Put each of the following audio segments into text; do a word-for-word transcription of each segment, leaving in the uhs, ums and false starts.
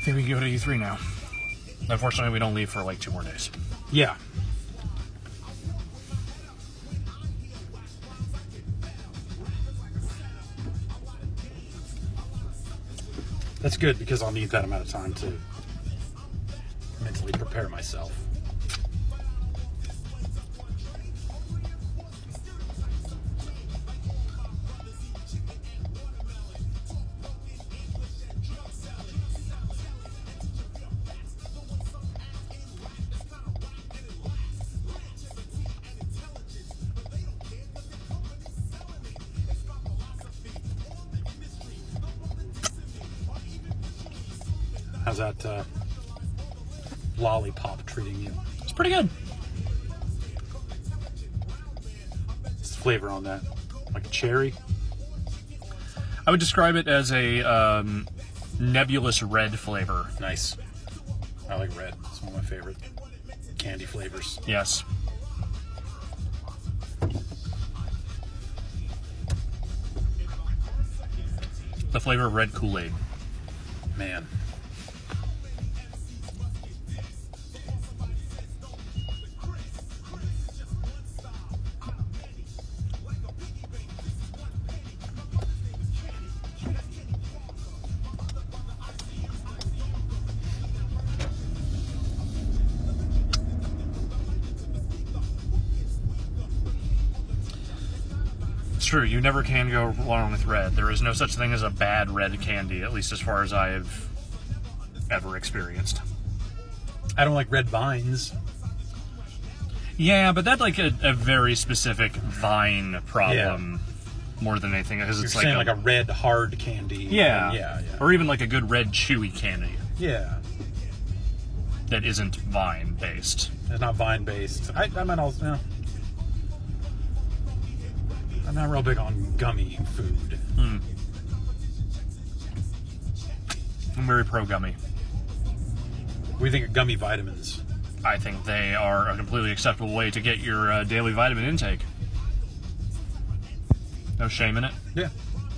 think we can go to E three now. Unfortunately, we don't leave for like two more days. Yeah. That's good because I'll need that amount of time to mentally prepare myself. How's that uh, lollipop treating you? It's pretty good. What's the flavor on that? Like a cherry? I would describe it as a um, nebulous red flavor. Nice. I like red. It's one of my favorite candy flavors. Yes. The flavor of red Kool-Aid. Man. True, you never can go wrong with red. There is no such thing as a bad red candy, at least as far as I've ever experienced. I don't like red vines. Yeah, but that's like a, a very specific vine problem yeah. more than anything. Because it's You're like saying a, like a red hard candy. Yeah. yeah, yeah. Or even like a good red chewy candy. Yeah. That isn't vine based. It's not vine based. I, I might also. You know, I'm not real big on gummy food. Mm. I'm very pro gummy. What do you think of gummy vitamins? I think they are a completely acceptable way to get your uh, daily vitamin intake. No shame in it. Yeah.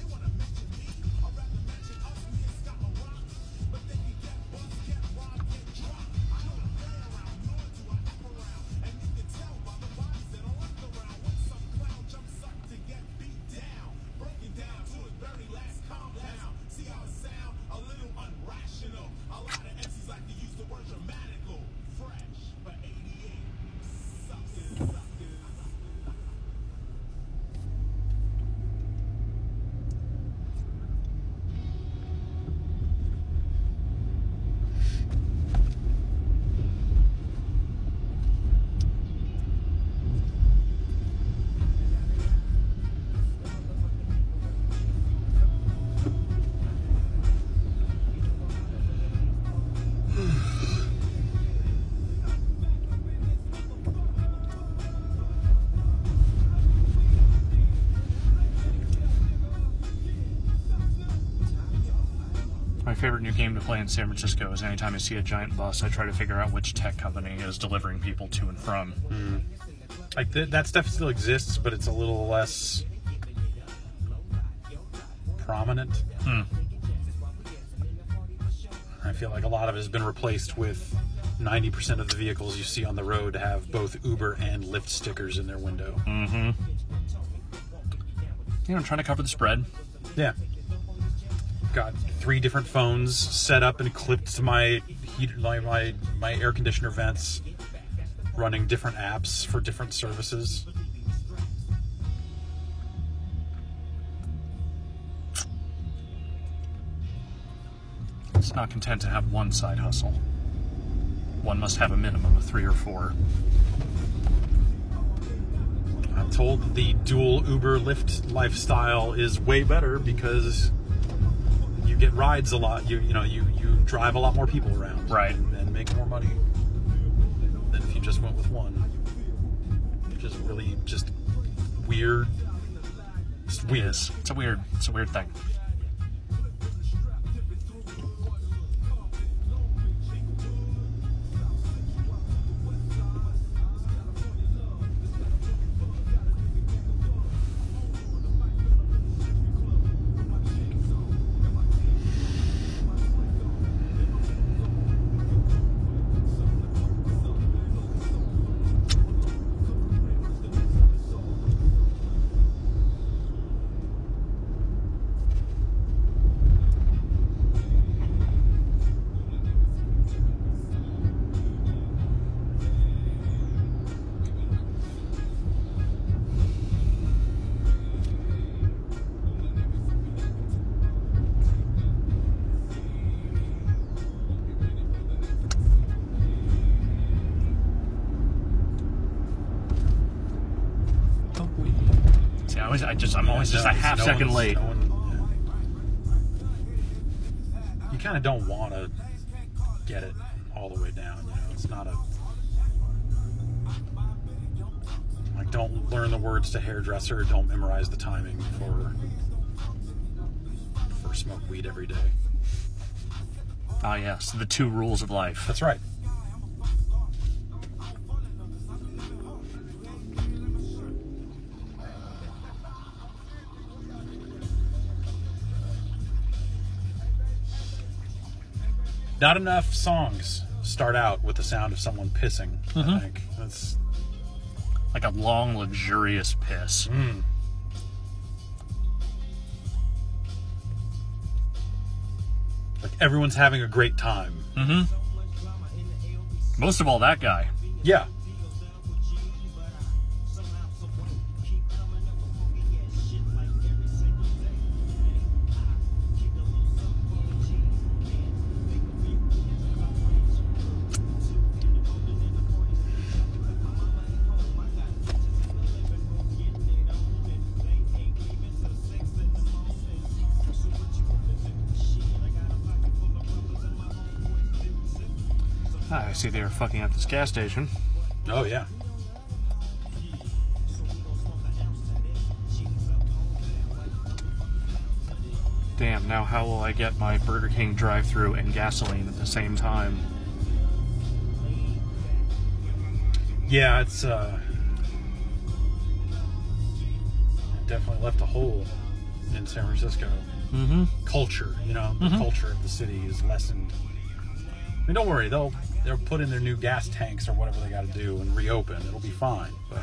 My favorite new game to play in San Francisco is anytime I see a giant bus, I try to figure out which tech company is delivering people to and from. Mm. Like th- that stuff still exists, but it's a little less prominent. Mm. I feel like a lot of it has been replaced with ninety percent of the vehicles you see on the road have both Uber and Lyft stickers in their window. Mm-hmm. You know, I'm trying to cover the spread. Yeah. Got three different phones set up and clipped to my heat, my, my my air conditioner vents, running different apps for different services. It's not content to have one side hustle. One must have a minimum of three or four. I'm told the dual Uber Lyft lifestyle is way better because you get rides a lot. You you know you, you drive a lot more people around, right, and, and make more money than if you just went with one. Which is really just weird. Just weird. It is. It's a weird. It's a weird thing. always, I just, I'm always just No, a half no second one's- late. no one- yeah. You kind of don't want to get it all the way down. You know, it's not a like don't learn the words to hairdresser. Don't memorize the timing for for smoke weed every day. Ah, yes, the two rules of life. That's right. Not enough songs start out with the sound of someone pissing, I Mhm. think. That's Like a long, luxurious piss. mm. Like everyone's having a great time. Mm-hmm. Most of all, that guy. Yeah. Ah, I see they were fucking at this gas station. Oh, yeah. Damn, now how will I get my Burger King drive-thru and gasoline at the same time? Yeah, it's uh definitely left a hole in San Francisco. Mm-hmm. Culture, you know, the Mhm. culture of the city is lessened. I mean, don't worry, they'll they'll put in their new gas tanks or whatever they got to do and reopen. It'll be fine. But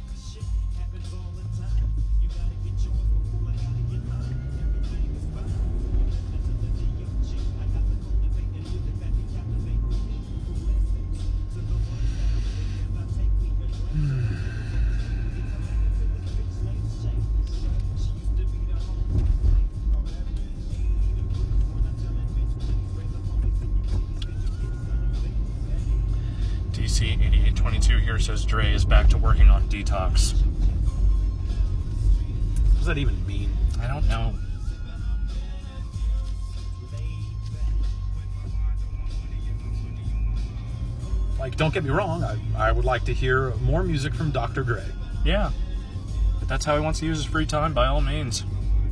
D C eighty-eight twenty-two here says Dre is back to working on Detox. what does that even mean? I don't know. Like, don't get me wrong, I, I would like to hear more music from Doctor Dre. Yeah. But that's how he wants to use his free time, by all means.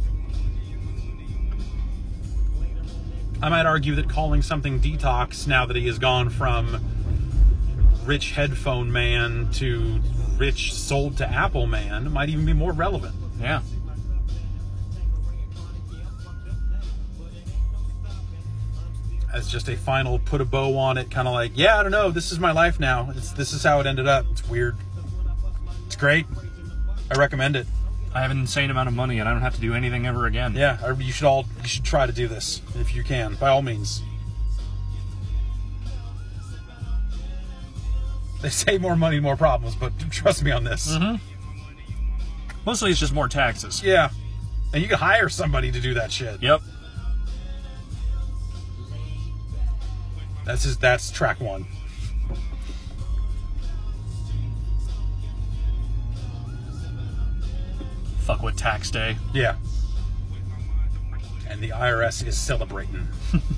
I might argue that calling something Detox now that he has gone from rich headphone man to rich sold to Apple man might even be more relevant. Yeah. As just a final put a bow on it, kind of like, yeah, I don't know, this is my life now. It's, this is how it ended up. It's weird. It's great. I recommend it. I have an insane amount of money and I don't have to do anything ever again. Yeah, I- you should all you should try to do this if you can, by all means. They say more money, more problems, but trust me on this. Mm-hmm. Mostly it's just more taxes. Yeah, and you can hire somebody to do that shit. Yep. That's his. That's track one. Fuck with tax day. Yeah. And the I R S is celebrating.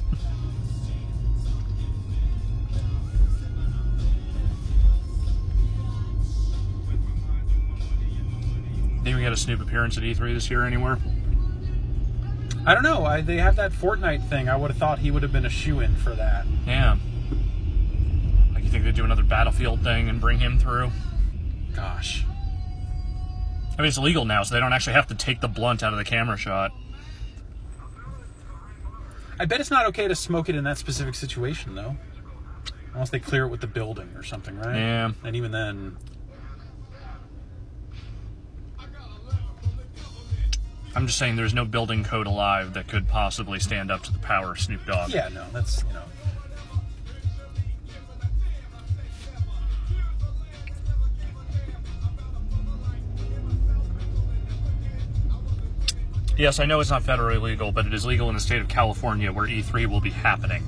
Think we got a Snoop appearance at E three this year anywhere? I don't know. I, they have that Fortnite thing. I would have thought he would have been a shoo-in for that. Yeah. Like, you think they'd do another Battlefield thing and bring him through? Gosh. I mean, it's illegal now, so they don't actually have to take the blunt out of the camera shot. I bet it's not okay to smoke it in that specific situation, though. Unless they clear it with the building or something, right? Yeah. And even then... I'm just saying there's no building code alive that could possibly stand up to the power of Snoop Dogg. Yeah, no, that's, you know... Yes, I know it's not federally legal, but it is legal in the state of California where E three will be happening.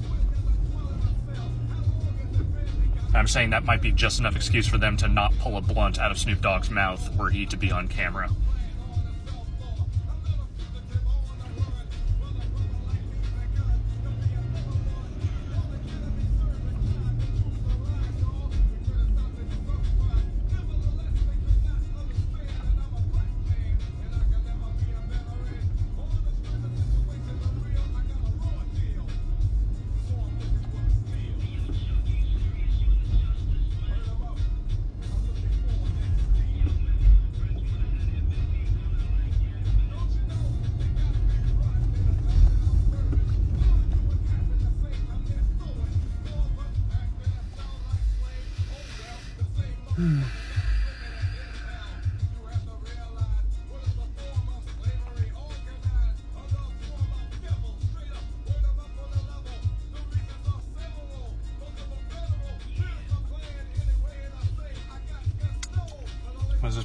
I'm saying that might be just enough excuse for them to not pull a blunt out of Snoop Dogg's mouth were he to be on camera.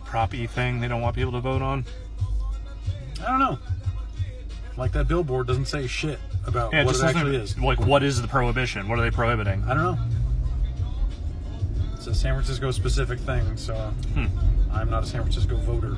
Prop E thing they don't want people to vote on? I don't know. Like that billboard doesn't say shit about Yeah, it what just it doesn't- actually is. Like, what is the prohibition? What are they prohibiting? I don't know. It's a San Francisco specific thing, so Hmm. I'm not a San Francisco voter.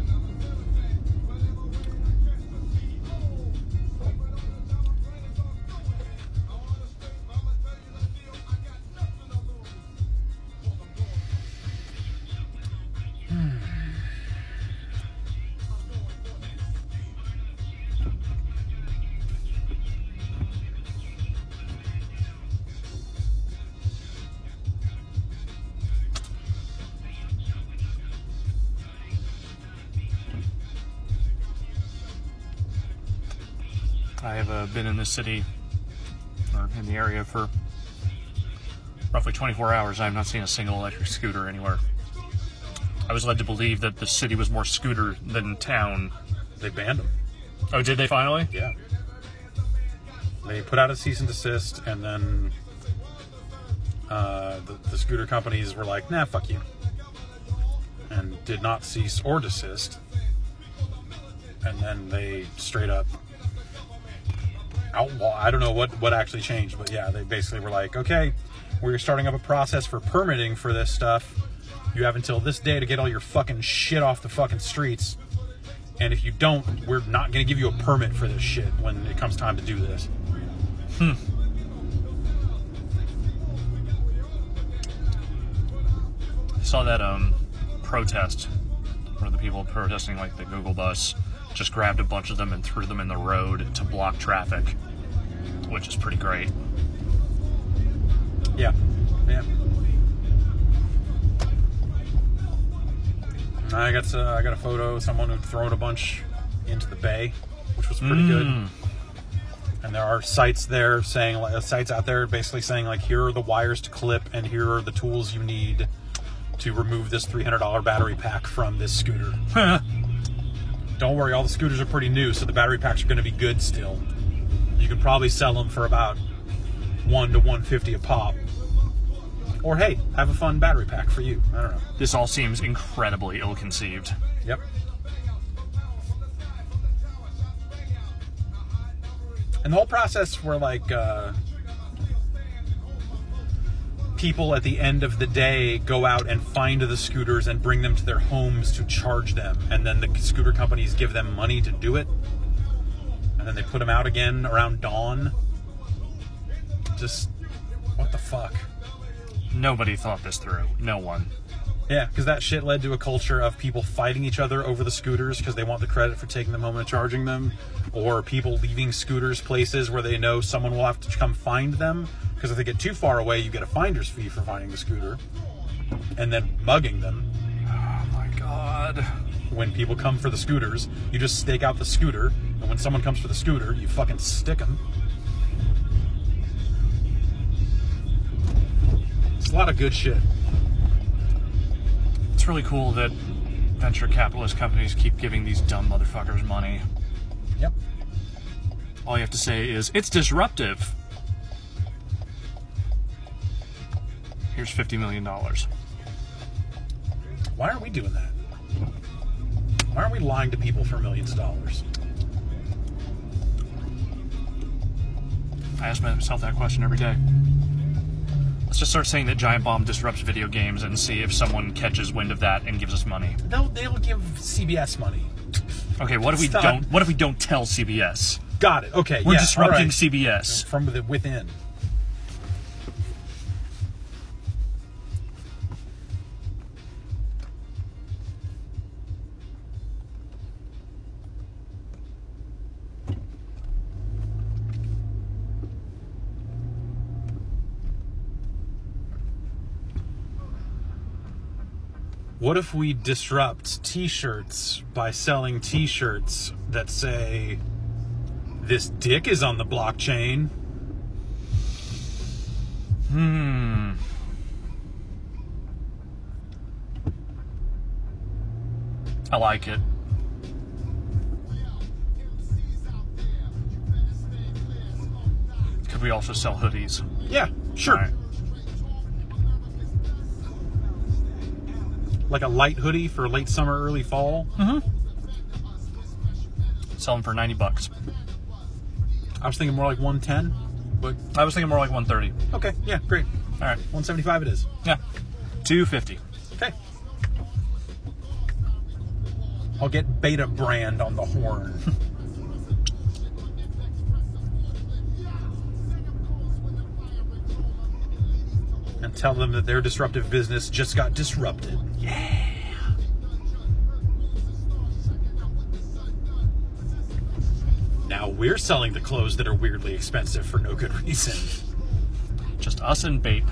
I have uh, been in this city, or in the area, for roughly twenty-four hours. I have not seen a single electric scooter anywhere. I was led to believe that the city was more scooter than town. They banned them. Oh, did they finally? Yeah. They put out a cease and desist, and then uh, the, the scooter companies were like, nah, fuck you. And did not cease or desist. And then they straight up outlaw. I don't know what, what actually changed, but yeah, they basically were like, okay, we're starting up a process for permitting for this stuff. You have until this day to get all your fucking shit off the fucking streets. And if you don't, we're not going to give you a permit for this shit when it comes time to do this. Hmm. I saw that um protest where the people protesting like the Google bus just grabbed a bunch of them and threw them in the road to block traffic, which is pretty great. Yeah. Yeah. I got uh, I got a photo of someone who'd thrown a bunch into the bay, which was pretty Mm. good. And there are sites there saying, like, uh, sites out there basically saying, like, here are the wires to clip, and here are the tools you need to remove this three hundred dollars battery pack from this scooter. Don't worry, all the scooters are pretty new, so the battery packs are going to be good still. You can probably sell them for about one to one fifty a pop. Or hey, have a fun battery pack for you. I don't know. This all seems incredibly ill-conceived. Yep. And the whole process where, like, uh, people at the end of the day go out and find the scooters and bring them to their homes to charge them. And then the scooter companies give them money to do it. And then they put them out again around dawn. Just, what the fuck? Nobody thought this through. No one. Yeah, because that shit led to a culture of people fighting each other over the scooters because they want the credit for taking them home and charging them, or people leaving scooters places where they know someone will have to come find them, because if they get too far away, you get a finder's fee for finding the scooter, and then mugging them. Oh my god. When people come for the scooters, you just stake out the scooter, and when someone comes for the scooter, you fucking stick them. It's a lot of good shit. It's really cool that venture capitalist companies keep giving these dumb motherfuckers money. Yep. All you have to say is, it's disruptive. Here's fifty million dollars. Why aren't we doing that? Why aren't we lying to people for millions of dollars? I ask myself that question every day. Let's just start saying that Giant Bomb disrupts video games and see if someone catches wind of that and gives us money. They'll, they'll give C B S money. Okay, what if we Stop. don't? What if we don't tell C B S? Got it. Okay, We're yeah, disrupting all right. C B S. From the within. What if we disrupt t-shirts by selling t-shirts that say, this dick is on the blockchain? Hmm. I like it. Could we also sell hoodies? Yeah, sure. All right. like a light hoodie for late summer, early fall. Mm-hmm. Sell them for ninety bucks. I was thinking more like one ten, but I was thinking more like one thirty. okay, yeah, great. All right. one seventy-five it is. Yeah. two fifty. Okay. I'll get Beta brand on the horn. And tell them that their disruptive business just got disrupted. Yeah. Now we're selling the clothes that are weirdly expensive for no good reason. Just us and Bape.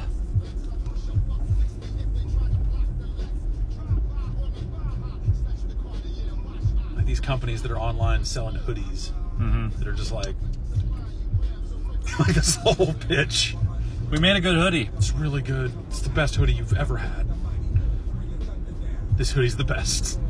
Like these companies that are online selling hoodies Mm-hmm. that are just like, like this whole pitch. We made a good hoodie. It's really good. It's the best hoodie you've ever had. This hoodie's the best.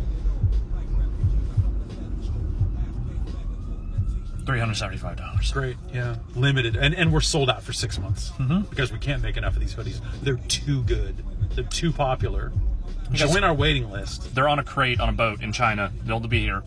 three hundred seventy-five dollars. Great, yeah. Limited. And and we're sold out for six months. Mm-hmm. Because we can't make enough of these hoodies. They're too good. They're too popular. Because- Join our waiting list. They're on a crate on a boat in China. They'll be here.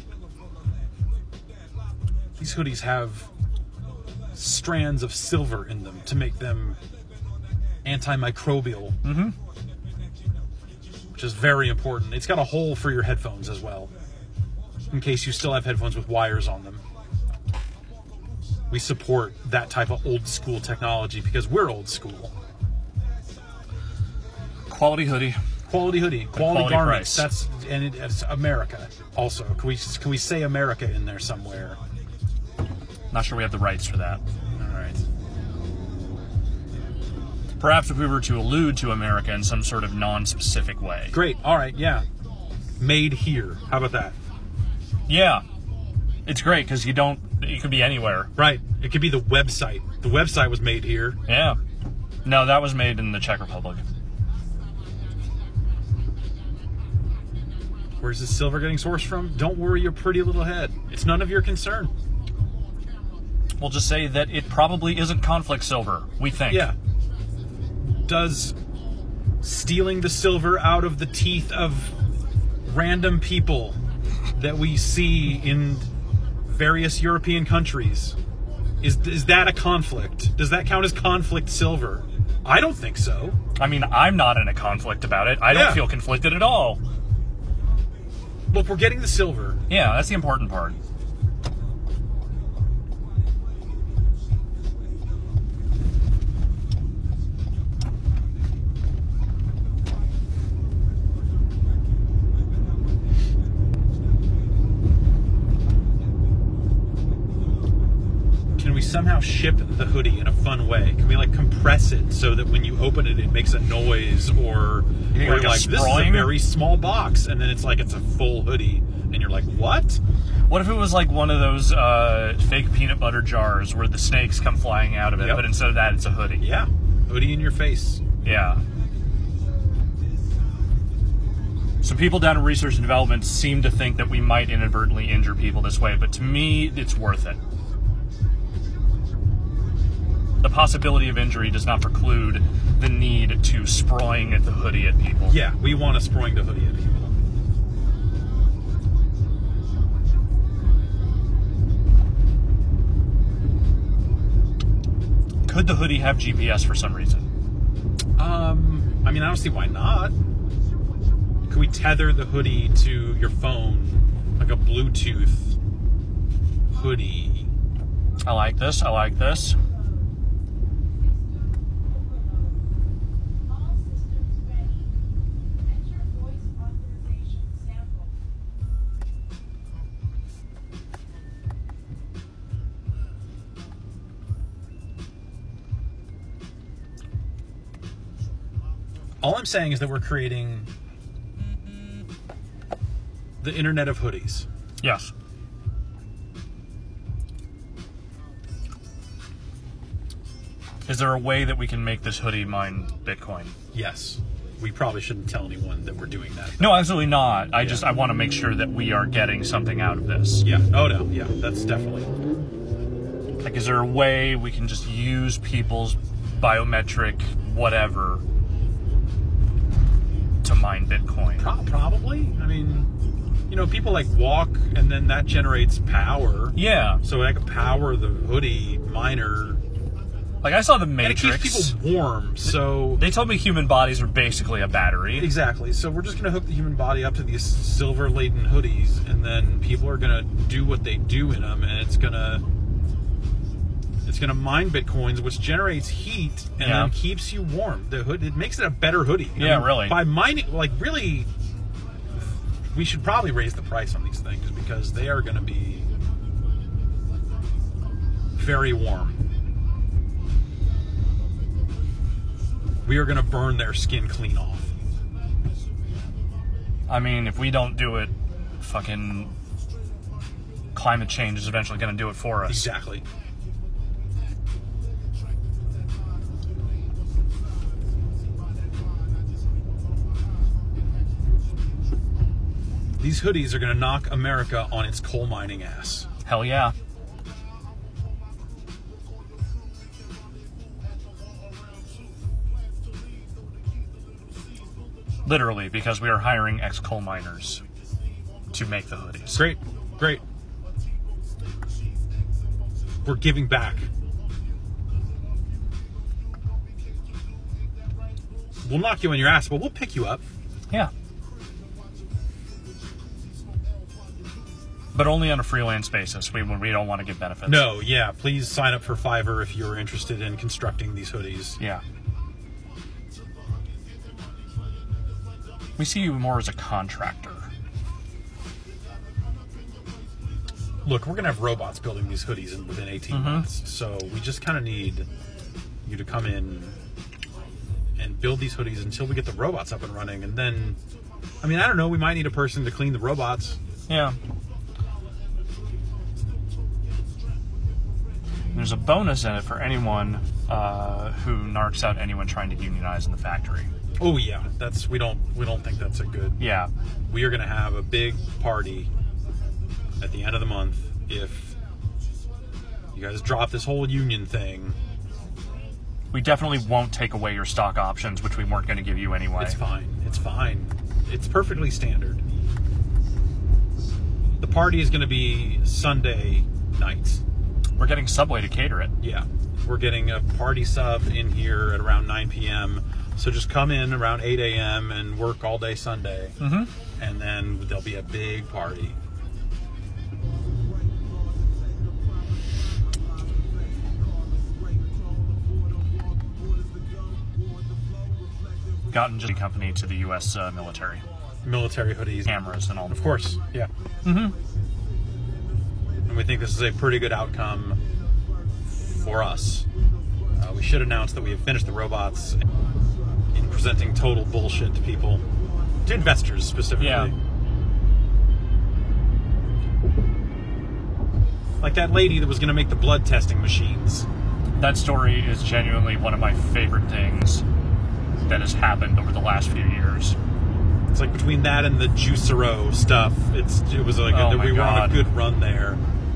These hoodies have strands of silver in them to make them antimicrobial. Mm-hmm. Which is very important. It's got a hole for your headphones as well, in case you still have headphones with wires on them. We support that type of old school technology because we're old school. Quality hoodie. Quality hoodie, quality, quality garments. price. That's and it, it's America. Also, can we can we say America in there somewhere? Not sure we have the rights for that. All right. Perhaps if we were to allude to America in some sort of non-specific way. Great. All right. Yeah. Made here. How about that? Yeah. It's great because you don't, it could be anywhere. Right. It could be the website. The website was made here. Yeah. No, that was made in the Czech Republic. Where's the silver getting sourced from? Don't worry your pretty little head. It's none of your concern. We'll just say that it probably isn't conflict silver, we think. Yeah. Does stealing the silver out of the teeth of random people that we see in various European countries, is is that a conflict? Does that count as conflict silver? I don't think so. I mean, I'm not in a conflict about it. I don't Yeah. feel conflicted at all. Look, we're getting the silver. Yeah, that's the important part. Can we somehow ship the hoodie in a fun way? Can we like compress it so that when you open it, it makes a noise, or, think or like a like this is a sprawling? very small box, and then it's like it's a full hoodie, and you're like, what? What if it was like one of those uh, fake peanut butter jars where the snakes come flying out of it, Yep. but instead of that, it's a hoodie? Yeah, hoodie in your face. Yeah. Some people down in research and development seem to think that we might inadvertently injure people this way, but to me, it's worth it. The possibility of injury does not preclude the need to sproing the hoodie at people. Yeah, we want to sproing the hoodie at people. Could the hoodie have G P S for some reason? Um, I mean, I don't see why not. Could we tether the hoodie to your phone, like a Bluetooth hoodie? I like this. I like this. All I'm saying is that we're creating the internet of hoodies. Yes. Is there a way that we can make this hoodie mine Bitcoin? Yes. We probably shouldn't tell anyone that we're doing that. No, absolutely not. I Yeah. just I want to make sure that we are getting something out of this. Yeah. Oh, no. Yeah, that's definitely. Like, is there a way we can just use people's biometric whatever to mine Bitcoin. Pro- probably. I mean, you know, people like walk, and then that generates power. Yeah. So I could power the hoodie miner. Like, I saw The And it Matrix. keeps people warm, so... They told me human bodies are basically a battery. Exactly. So we're just going to hook the human body up to these silver-laden hoodies, and then people are going to do what they do in them, and it's going to... It's going to mine Bitcoins, which generates heat, and Yeah. then keeps you warm. The hood, it makes it a better hoodie. I Yeah, mean, really. By mining, like, really... We should probably raise the price on these things, because they are going to be very warm. We are going to burn their skin clean off. I mean, if we don't do it, fucking climate change is eventually going to do it for us. Exactly. These hoodies are going to knock America on its coal mining ass. Hell yeah. Literally, because we are hiring ex-coal miners to make the hoodies. Great, great. We're giving back. We'll knock you on your ass, but we'll pick you up. Yeah. But only on a freelance basis, we, when we don't want to give benefits. No, yeah, please sign up for Fiverr if you're interested in constructing these hoodies. Yeah. We see you more as a contractor. Look, we're going to have robots building these hoodies in, within eighteen Mm-hmm. months, so we just kind of need you to come in and build these hoodies until we get the robots up and running, and then, I mean, I don't know, we might need a person to clean the robots. Yeah. There's a bonus in it for anyone uh, who narcs out anyone trying to unionize in the factory. Oh yeah, that's we don't we don't think that's a good. Yeah. We are going to have a big party at the end of the month if you guys drop this whole union thing. We definitely won't take away your stock options, which we weren't going to give you anyway. It's fine. It's fine. It's perfectly standard. The party is going to be Sunday nights. We're getting Subway to cater it. Yeah. We're getting a party sub in here at around nine p.m. So just come in around eight a.m. and work all day Sunday. Mm-hmm. And then there'll be a big party. Gotten just a company to the U S uh, military. Military hoodies. Cameras and all. Of course, yeah. Mm-hmm. And we think this is a pretty good outcome for us. Uh, we should announce that we have finished the robots in presenting total bullshit to people, to investors specifically. Yeah. Like that lady that was going to make the blood testing machines. That story is genuinely one of my favorite things that has happened over the last few years. It's like between that and the Juicero stuff, it's it was like Oh a, my we were on God. a good run there.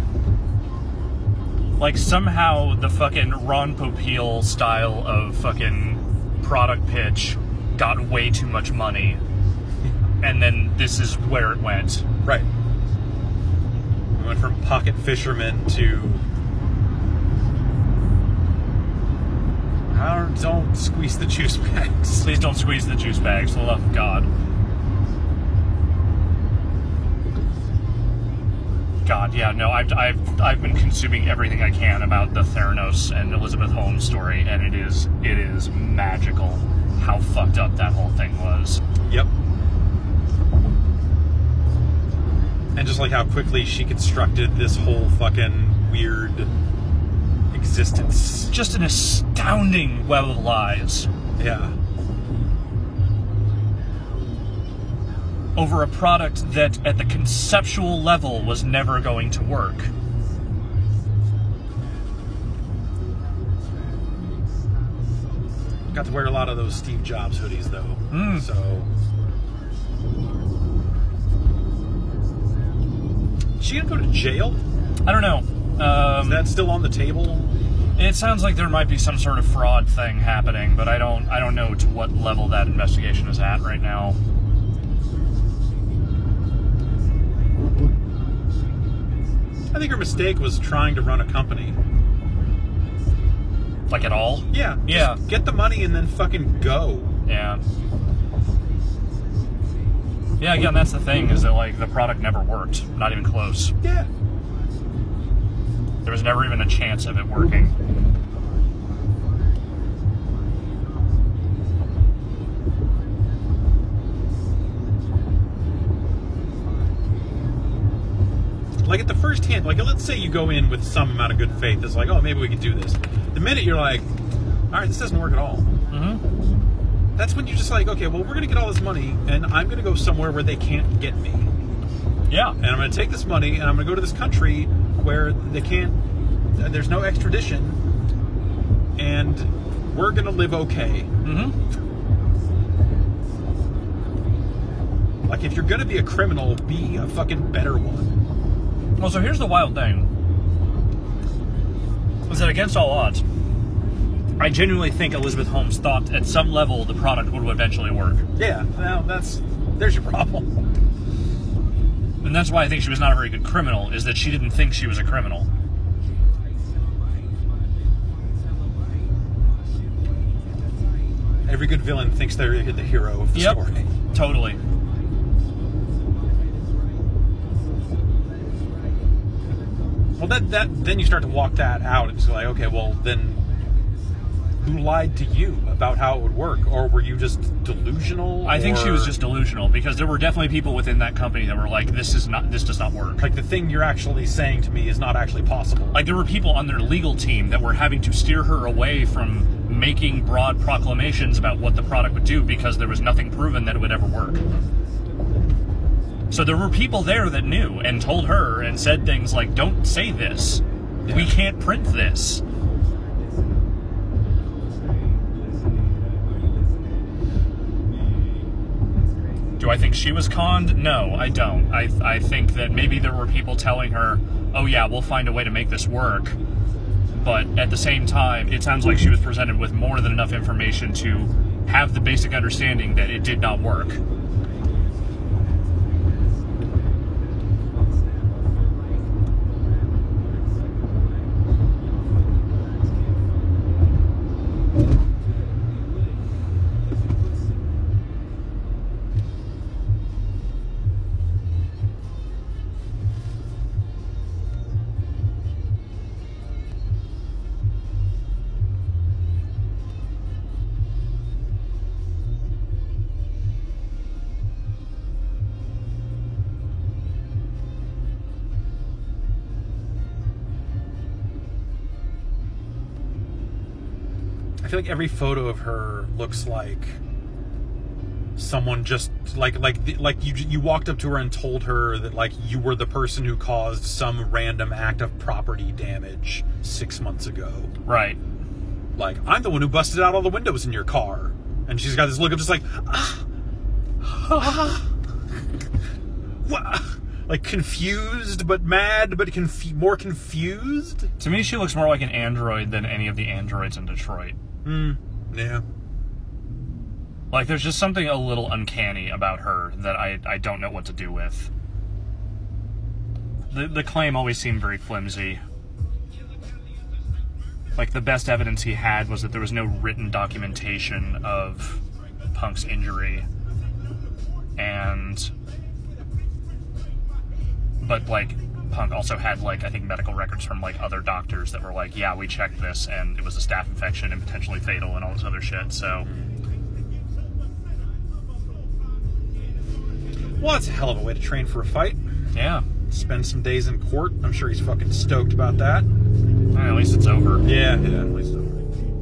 Like, somehow the fucking Ron Popeil style of fucking product pitch got way too much money. And then this is where it went. Right. We went from pocket fishermen to I don't, don't squeeze the juice bags. Please don't squeeze the juice bags, for the love of God. God, yeah, no, I've, I've, I've been consuming everything I can about the Theranos and Elizabeth Holmes story, and it is, it is magical how fucked up that whole thing was. Yep. And just like how quickly she constructed this whole fucking weird existence. Just an astounding web of lies Yeah. over a product that, at the conceptual level, was never going to work. Got to wear a lot of those Steve Jobs hoodies, though. Mm. So. Is she gonna go to jail? I don't know. Um, Is that still on the table? It sounds like there might be some sort of fraud thing happening, but I don't I don't know to what level that investigation is at right now. I think her mistake was trying to run a company. Like at all? Yeah. Yeah. Just get the money and then fucking go. Yeah. Yeah, again, that's the thing, is that, like, the product never worked. Not even close. Yeah. There was never even a chance of it working. Like at the first hint, like let's say you go in with some amount of good faith. It's like, oh, maybe we can do this. The minute you're like, all right, this doesn't work at all. Mm-hmm. That's when you're just like, okay, well, we're going to get all this money, and I'm going to go somewhere where they can't get me. Yeah. And I'm going to take this money, and I'm going to go to this country where they can't, there's no extradition, and we're going to live okay. Mm-hmm. Like, if you're going to be a criminal, be a fucking better one. Well, so here's the wild thing. Is that against all odds, I genuinely think Elizabeth Holmes thought at some level the product would eventually work. Yeah, well, that's, there's your problem. And that's why I think she was not a very good criminal, is that she didn't think she was a criminal. Every good villain thinks they're the hero of the Yep, story. Totally. Well, that, that then you start to walk that out. It's like, okay, well, then who lied to you about how it would work? Or were you just delusional? I think or, she was just delusional, because there were definitely people within that company that were like, this is not, this does not work. like, the thing you're actually saying to me is not actually possible. Like, there were people on their legal team that were having to steer her away from making broad proclamations about what the product would do, because there was nothing proven that it would ever work. So there were people there that knew and told her and said things like, don't say this. Yeah. We can't print this. Do I think she was conned? No, I don't. I, I think that maybe there were people telling her, oh yeah, we'll find a way to make this work. But at the same time, it sounds like she was presented with more than enough information to have the basic understanding that it did not work. I feel like every photo of her looks like someone just like like like you you walked up to her and told her that like you were the person who caused some random act of property damage six months ago. Right. Like, I'm the one who busted out all the windows in your car, and she's got this look of just like ah, ah, what? Like confused but mad but conf- more confused. To me, she looks more like an android than any of the androids in Detroit. Hmm. Yeah. Like, there's just something a little uncanny about her that I, I don't know what to do with. The, the claim always seemed very flimsy. Like, the best evidence he had was that there was no written documentation of Punk's injury. And... But, like, Punk also had, like, I think medical records from, like, other doctors that were like, yeah, we checked this, and it was a staph infection and potentially fatal and all this other shit, so... Well, that's a hell of a way to train for a fight. Yeah. Spend some days in court. I'm sure he's fucking stoked about that. Well, at least it's over. Yeah, yeah, at least it's over.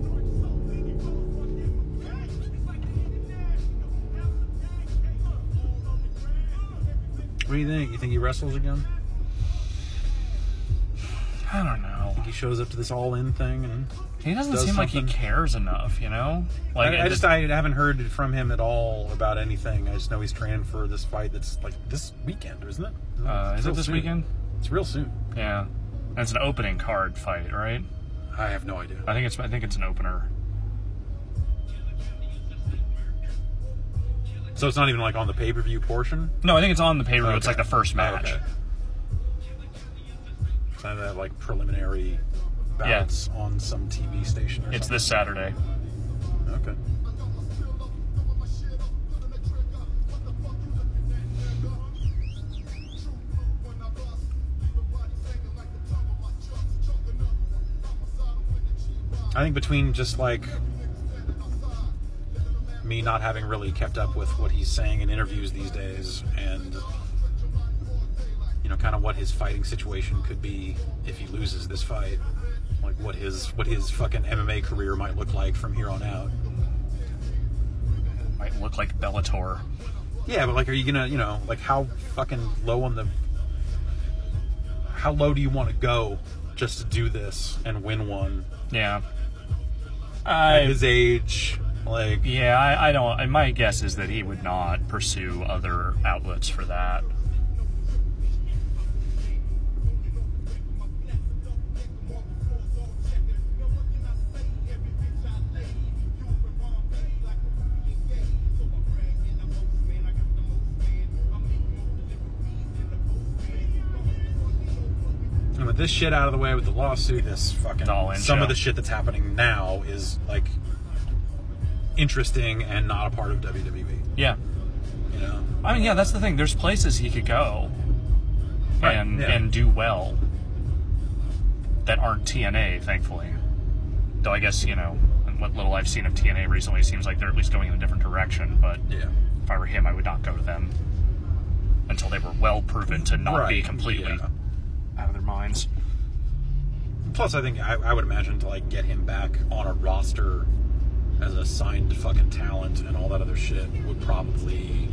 What do you think? You think he wrestles again? I don't know. He shows up to this all-in thing and He doesn't does seem like he something. cares enough, you know? Like, I, I it- just I haven't heard from him at all about anything. I just know he's training for this fight that's like this weekend, isn't it? Uh, It's is it real this soon. weekend? It's real soon. Yeah. And it's an opening card fight, right? I have no idea. I think it's I think it's an opener. So it's not even like on the pay-per-view portion? No, I think it's on the pay-per-view. It's Okay. like the first match. Okay. I have like preliminary bouts yeah. on some T V station or it's something. This Saturday. Okay. I think between just like me not having really kept up with what he's saying in interviews these days, and you know, kind of what his fighting situation could be if he loses this fight, like what his what his fucking M M A career might look like from here on out. Might look like Bellator. Yeah, but like, are you gonna, you know, like how fucking low on the, how low do you want to go just to do this and win one? Yeah. At I, his age, like... Yeah, I, I don't... My guess is that he would not pursue other outlets for that. And with this shit out of the way, with the lawsuit, this fucking... Some show. of the shit that's happening now is, like, interesting and not a part of W W E. Yeah. You know? I mean, yeah, that's the thing. There's places he could go right, and yeah. and do well that aren't T N A, thankfully. Though I guess, you know, what little I've seen of T N A recently, it seems like they're at least going in a different direction. But yeah. if I were him, I would not go to them until they were well proven to not right, be completely yeah. out of their minds. Plus, I think I, I would imagine to like get him back on a roster as a signed fucking talent and all that other shit would probably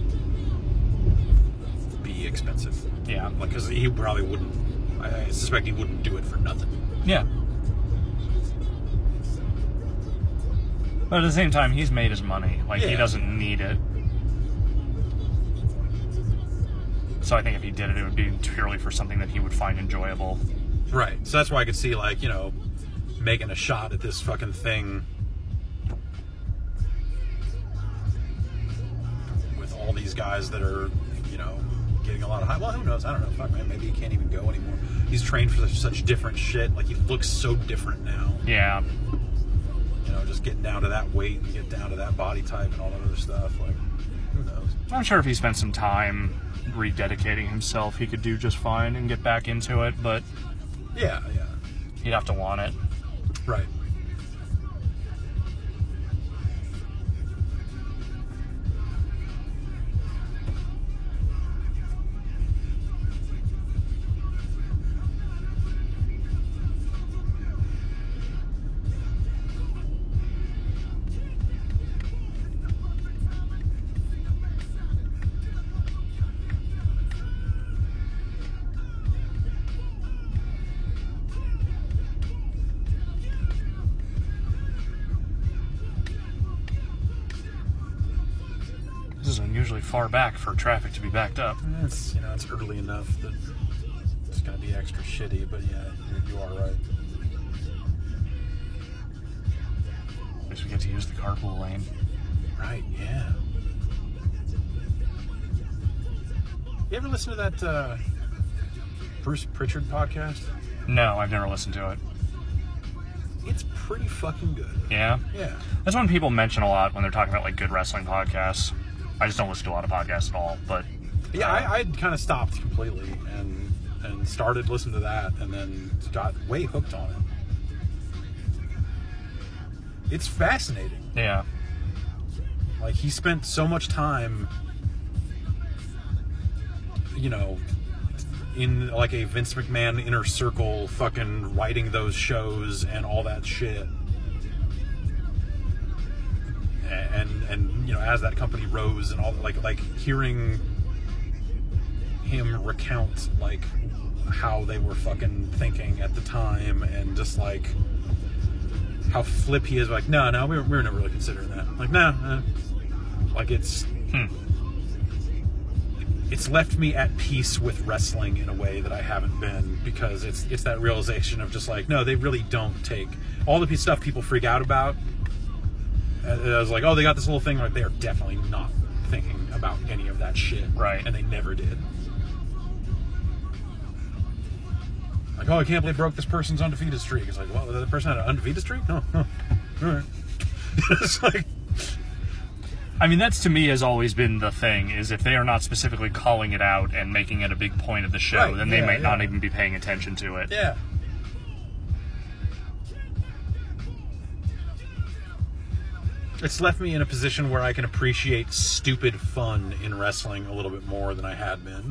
be expensive. Yeah, like because he probably wouldn't. I, I suspect he wouldn't do it for nothing. Yeah. But at the same time, he's made his money. Like, yeah. he doesn't need it. So I think if he did it, it would be purely for something that he would find enjoyable. Right. So that's why I could see, like, you know, making a shot at this fucking thing with all these guys that are, you know, getting a lot of hype. Well, who knows? I don't know. Fuck, man. Maybe he can't even go anymore. He's trained for such, such different shit. Like, he looks so different now. Yeah. You know, just getting down to that weight and get down to that body type and all that other stuff. Like, who knows? I'm sure if he spent some time rededicating himself, he could do just fine and get back into it, but yeah, yeah, he'd have to want it. Right. This is unusually far back for traffic to be backed up. It's, you know, it's early enough that it's going to be extra shitty, but yeah, you, you are right. At least we get to use the carpool lane. Right, yeah. You ever listen to that uh, Bruce Pritchard podcast? No, I've never listened to it. It's pretty fucking good. Yeah? Yeah. That's one people mention a lot when they're talking about, like, good wrestling podcasts. I just don't listen to a lot of podcasts at all, but... Yeah, uh, I, I kind of stopped completely and and started listening to that and then got way hooked on it. It's fascinating. Yeah. Like, he spent so much time, you know, in, like, a Vince McMahon inner circle fucking writing those shows and all that shit. And, and you know, as that company rose and all, like, like hearing him recount, like, how they were fucking thinking at the time and just, like, how flip he is, like, no, no, we were, we were never really considering that. Like, no, nah, like, it's... Hmm. It's left me at peace with wrestling in a way that I haven't been, because it's it's that realization of just like, no, they really don't take all the stuff people freak out about. And I was like, oh, they got this little thing. Like, they are definitely not thinking about any of that shit, right? And they never did. Like, oh, I can't believe broke this person's undefeated streak. It's like, well, the other person had an undefeated streak? Oh, oh. All right. It's like, I mean, that's to me has always been the thing, is if they are not specifically calling it out and making it a big point of the show, Right, then they yeah, might not yeah. even be paying attention to it. yeah. It's left me in a position where I can appreciate stupid fun in wrestling a little bit more than I had been.